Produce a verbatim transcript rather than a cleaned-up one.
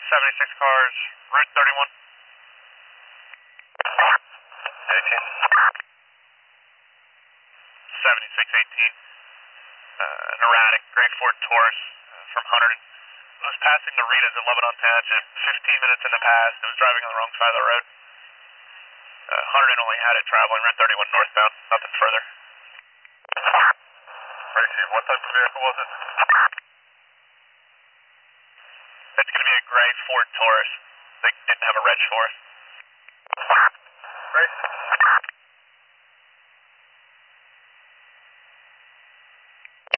seventy-six cars, Route thirty-one. eighteen. seventy-six eighteen. Uh, an erratic gray Ford Taurus uh, from Hunterdon. It was passing the Ritas at Lebanon Township fifteen minutes in the past. It was driving on the wrong side of the road. Uh, Hunterdon only had it traveling Route thirty-one northbound, nothing further. Right, Chief, what type of vehicle was it? It's going to be a gray Ford Taurus. They didn't have a reg for it. Great.